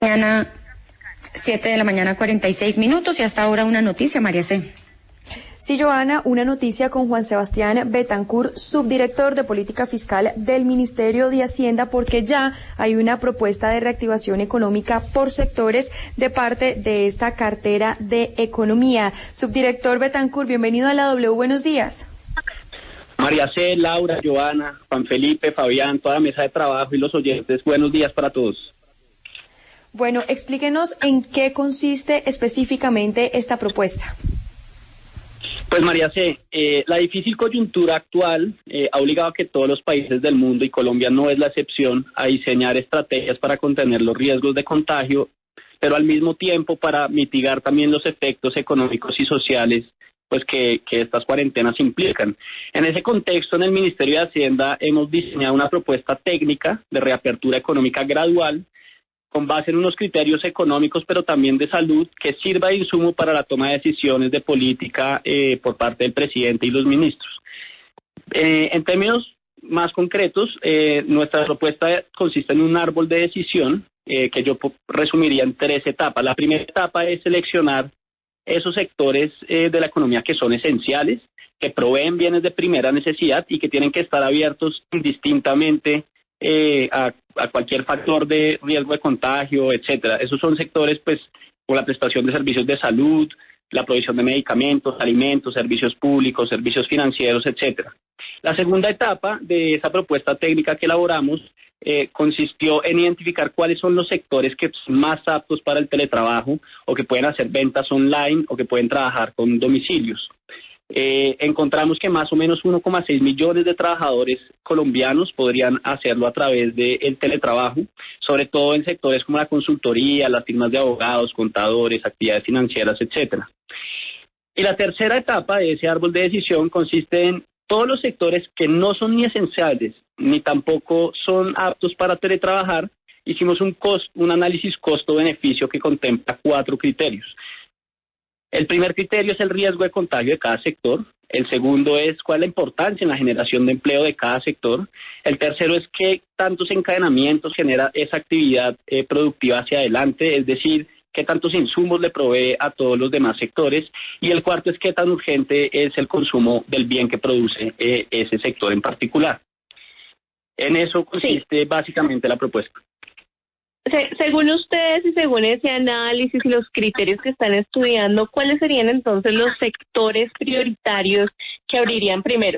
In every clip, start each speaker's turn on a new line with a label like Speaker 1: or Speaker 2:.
Speaker 1: Mañana, 7 de la mañana, 46 minutos, y hasta ahora una noticia, María C.
Speaker 2: Sí, Joana, una noticia con Juan Sebastián Betancourt, subdirector de Política Fiscal del Ministerio de Hacienda, porque ya hay una propuesta de reactivación económica por sectores de parte de esta cartera de economía. Subdirector Betancourt, bienvenido a la W, buenos días.
Speaker 3: María C., Laura, Joana, Juan Felipe, Fabián, toda la mesa de trabajo y los oyentes, buenos días para todos.
Speaker 2: Bueno, explíquenos en qué consiste específicamente esta propuesta.
Speaker 3: Pues María C., la difícil coyuntura actual ha obligado a que todos los países del mundo, y Colombia no es la excepción, a diseñar estrategias para contener los riesgos de contagio, pero al mismo tiempo para mitigar también los efectos económicos y sociales pues que estas cuarentenas implican. En ese contexto, en el Ministerio de Hacienda hemos diseñado una propuesta técnica de reapertura económica gradual con base en unos criterios económicos, pero también de salud, que sirva de insumo para la toma de decisiones de política por parte del presidente y los ministros. En términos más concretos, nuestra propuesta consiste en un árbol de decisión que yo resumiría en 3 etapas. La primera etapa es seleccionar esos sectores de la economía que son esenciales, que proveen bienes de primera necesidad y que tienen que estar abiertos indistintamente a cualquier factor de riesgo de contagio, etcétera. Esos son sectores, pues, por la prestación de servicios de salud, la provisión de medicamentos, alimentos, servicios públicos, servicios financieros, etcétera. La segunda etapa de esa propuesta técnica que elaboramos consistió en identificar cuáles son los sectores que son más aptos para el teletrabajo o que pueden hacer ventas online o que pueden trabajar con domicilios. Encontramos que más o menos 1,6 millones de trabajadores colombianos podrían hacerlo a través del teletrabajo, sobre todo en sectores como la consultoría, las firmas de abogados, contadores, actividades financieras, etcétera. Y la tercera etapa de ese árbol de decisión consiste en todos los sectores que no son ni esenciales ni tampoco son aptos para teletrabajar. Hicimos un análisis costo-beneficio que contempla 4 criterios. El primer criterio es el riesgo de contagio de cada sector. El segundo es cuál es la importancia en la generación de empleo de cada sector. El tercero es qué tantos encadenamientos genera esa actividad productiva hacia adelante, es decir, qué tantos insumos le provee a todos los demás sectores. Y el cuarto es qué tan urgente es el consumo del bien que produce ese sector en particular. En eso consiste básicamente la propuesta.
Speaker 4: Según ustedes y según ese análisis y los criterios que están estudiando, ¿cuáles serían entonces los sectores prioritarios que abrirían primero?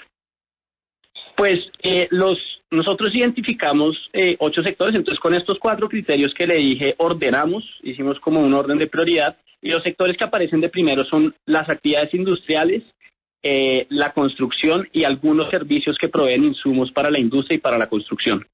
Speaker 3: Pues nosotros identificamos 8 sectores, entonces con estos 4 criterios que le dije ordenamos, hicimos como un orden de prioridad, y los sectores que aparecen de primero son las actividades industriales, la construcción y algunos servicios que proveen insumos para la industria y para la construcción.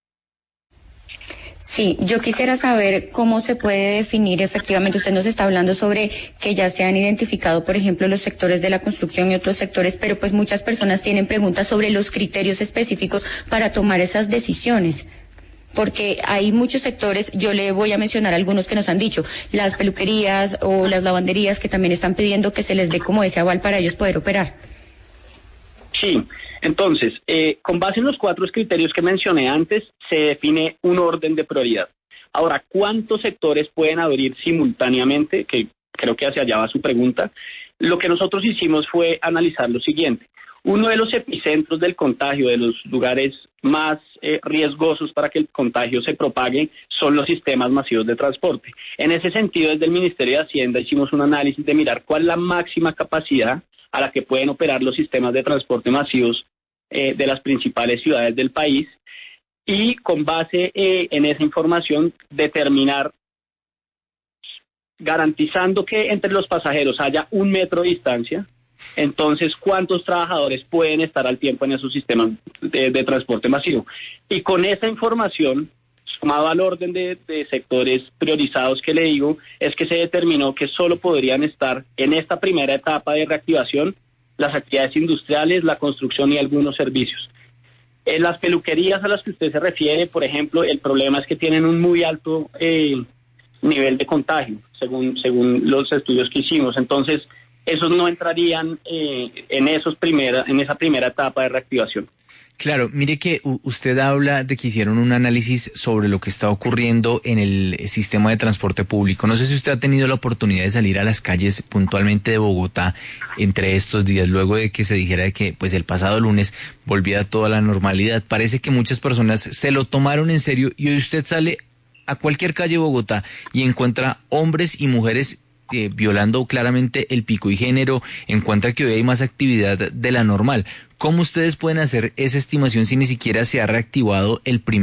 Speaker 1: Sí, yo quisiera saber cómo se puede definir efectivamente. Usted nos está hablando sobre que ya se han identificado, por ejemplo, los sectores de la construcción y otros sectores, pero pues muchas personas tienen preguntas sobre los criterios específicos para tomar esas decisiones. Porque hay muchos sectores, yo le voy a mencionar algunos que nos han dicho, las peluquerías o las lavanderías que también están pidiendo que se les dé como ese aval para ellos poder operar.
Speaker 3: Sí, entonces, con base en los 4 criterios que mencioné antes, se define un orden de prioridad. Ahora, ¿cuántos sectores pueden abrir simultáneamente? Que creo que hacia allá va su pregunta. Lo que nosotros hicimos fue analizar lo siguiente. Uno de los epicentros del contagio, de los lugares más riesgosos para que el contagio se propague, son los sistemas masivos de transporte. En ese sentido, desde el Ministerio de Hacienda hicimos un análisis de mirar cuál es la máxima capacidad a la que pueden operar los sistemas de transporte masivos de las principales ciudades del país, y con base en esa información determinar, garantizando que entre los pasajeros haya 1 metro de distancia, entonces cuántos trabajadores pueden estar al tiempo en esos sistemas de transporte masivo. Y con esa información, sumado al orden de sectores priorizados que le digo, es que se determinó que solo podrían estar en esta primera etapa de reactivación las actividades industriales, la construcción y algunos servicios. En las peluquerías a las que usted se refiere, por ejemplo, el problema es que tienen un muy alto nivel de contagio, según los estudios que hicimos. Entonces, esos no entrarían en esa primera etapa de reactivación.
Speaker 5: Claro, mire que usted habla de que hicieron un análisis sobre lo que está ocurriendo en el sistema de transporte público. No sé si usted ha tenido la oportunidad de salir a las calles puntualmente de Bogotá entre estos días, luego de que se dijera de que pues el pasado lunes volvía toda la normalidad. Parece que muchas personas se lo tomaron en serio y hoy usted sale a cualquier calle de Bogotá y encuentra hombres y mujeres violando claramente el pico y género, encuentra que hoy hay más actividad de la normal. ¿Cómo ustedes pueden hacer esa estimación si ni siquiera se ha reactivado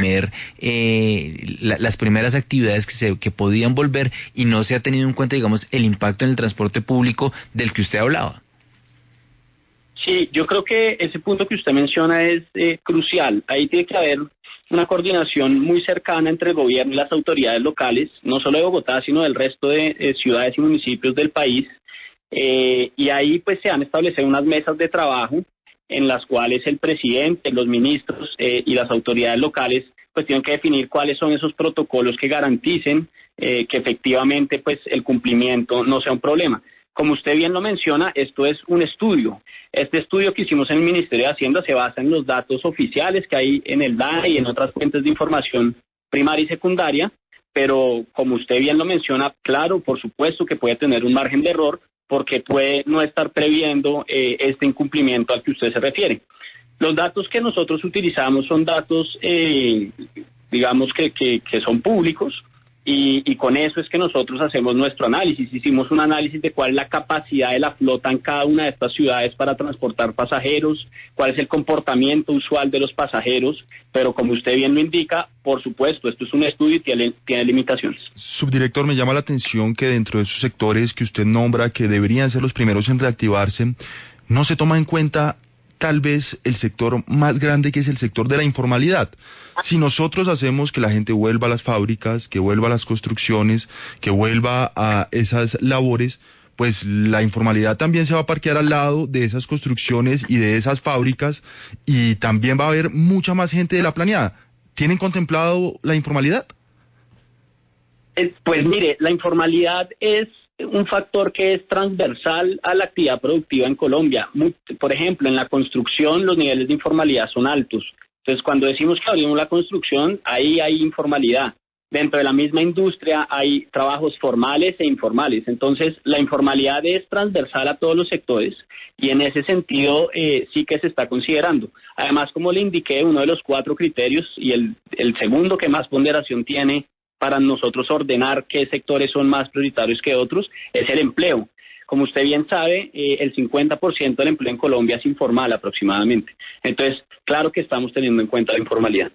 Speaker 5: las primeras actividades que podían volver y no se ha tenido en cuenta, digamos, el impacto en el transporte público del que usted hablaba?
Speaker 3: Sí, yo creo que ese punto que usted menciona es crucial. Ahí tiene que haber una coordinación muy cercana entre el gobierno y las autoridades locales, no solo de Bogotá, sino del resto de ciudades y municipios del país. Y ahí pues se han establecido unas mesas de trabajo en las cuales el presidente, los ministros y las autoridades locales pues tienen que definir cuáles son esos protocolos que garanticen que efectivamente pues el cumplimiento no sea un problema. Como usted bien lo menciona, esto es un estudio. Este estudio que hicimos en el Ministerio de Hacienda se basa en los datos oficiales que hay en el DANE y en otras fuentes de información primaria y secundaria, pero como usted bien lo menciona, claro, por supuesto que puede tener un margen de error porque puede no estar previendo este incumplimiento al que usted se refiere. Los datos que nosotros utilizamos son datos, digamos que son públicos. Y con eso es que nosotros hacemos nuestro análisis. Hicimos un análisis de cuál es la capacidad de la flota en cada una de estas ciudades para transportar pasajeros, cuál es el comportamiento usual de los pasajeros, pero como usted bien lo indica, por supuesto, esto es un estudio y tiene limitaciones.
Speaker 6: Subdirector, me llama la atención que dentro de esos sectores que usted nombra, que deberían ser los primeros en reactivarse, no se toma en cuenta tal vez el sector más grande, que es el sector de la informalidad. Si nosotros hacemos que la gente vuelva a las fábricas, que vuelva a las construcciones, que vuelva a esas labores, pues la informalidad también se va a parquear al lado de esas construcciones y de esas fábricas, y también va a haber mucha más gente de la planeada. ¿Tienen contemplado la informalidad?
Speaker 3: Pues mire, la informalidad es un factor que es transversal a la actividad productiva en Colombia. Por ejemplo, en la construcción los niveles de informalidad son altos. Entonces, cuando decimos que abrimos la construcción, ahí hay informalidad. Dentro de la misma industria hay trabajos formales e informales. Entonces, la informalidad es transversal a todos los sectores y en ese sentido sí que se está considerando. Además, como le indiqué, uno de los 4 criterios y el segundo que más ponderación tiene para nosotros ordenar qué sectores son más prioritarios que otros es el empleo. Como usted bien sabe, el 50% del empleo en Colombia es informal aproximadamente. Entonces, claro que estamos teniendo en cuenta la informalidad.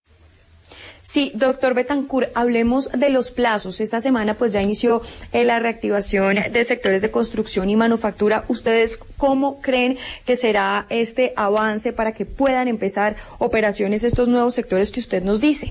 Speaker 2: Sí, doctor Betancur, hablemos de los plazos. Esta semana pues ya inició la reactivación de sectores de construcción y manufactura. ¿Ustedes cómo creen que será este avance para que puedan empezar operaciones estos nuevos sectores que usted nos dice?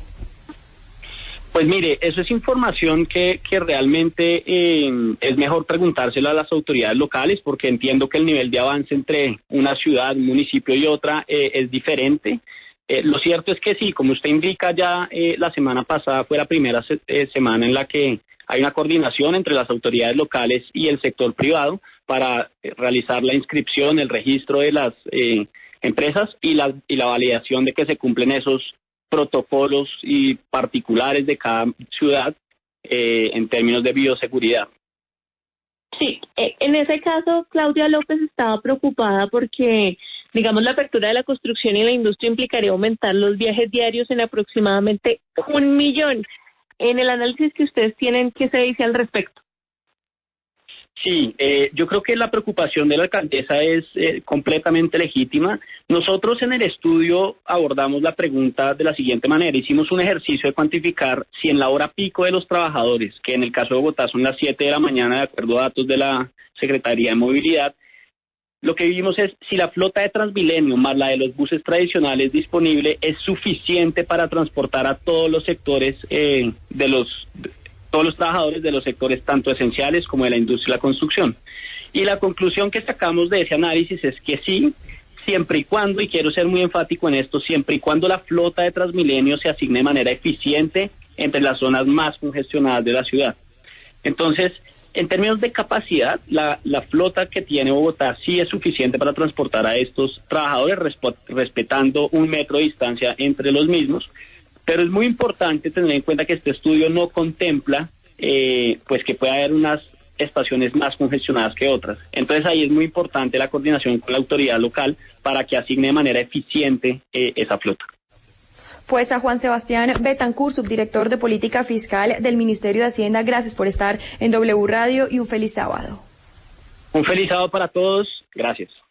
Speaker 3: Pues mire, eso es información que realmente es mejor preguntárselo a las autoridades locales, porque entiendo que el nivel de avance entre una ciudad, un municipio y otra es diferente. Lo cierto es que sí, como usted indica, ya la semana pasada fue la primera semana en la que hay una coordinación entre las autoridades locales y el sector privado para realizar la inscripción, el registro de las empresas y la validación de que se cumplen esos protocolos y particulares de cada ciudad en términos de bioseguridad.
Speaker 4: Sí, en ese caso Claudia López estaba preocupada porque, digamos, la apertura de la construcción y la industria implicaría aumentar los viajes diarios en aproximadamente 1 millón. En el análisis que ustedes tienen, ¿qué se dice al respecto?
Speaker 3: Sí, yo creo que la preocupación de la alcaldesa es completamente legítima. Nosotros en el estudio abordamos la pregunta de la siguiente manera. Hicimos un ejercicio de cuantificar si en la hora pico de los trabajadores, que en el caso de Bogotá son las 7 de la mañana de acuerdo a datos de la Secretaría de Movilidad, lo que vimos es si la flota de Transmilenio más la de los buses tradicionales disponible es suficiente para transportar a todos los sectores todos los trabajadores de los sectores tanto esenciales como de la industria y la construcción. Y la conclusión que sacamos de ese análisis es que sí, siempre y cuando, y quiero ser muy enfático en esto, siempre y cuando la flota de Transmilenio se asigne de manera eficiente entre las zonas más congestionadas de la ciudad. Entonces, En términos de capacidad, la flota que tiene Bogotá sí es suficiente para transportar a estos trabajadores respetando 1 metro de distancia entre los mismos, pero es muy importante tener en cuenta que este estudio no contempla pues que pueda haber unas estaciones más congestionadas que otras. Entonces ahí es muy importante la coordinación con la autoridad local para que asigne de manera eficiente esa flota.
Speaker 2: Pues a Juan Sebastián Betancourt, subdirector de Política Fiscal del Ministerio de Hacienda, gracias por estar en W Radio y un feliz sábado.
Speaker 3: Un feliz sábado para todos. Gracias.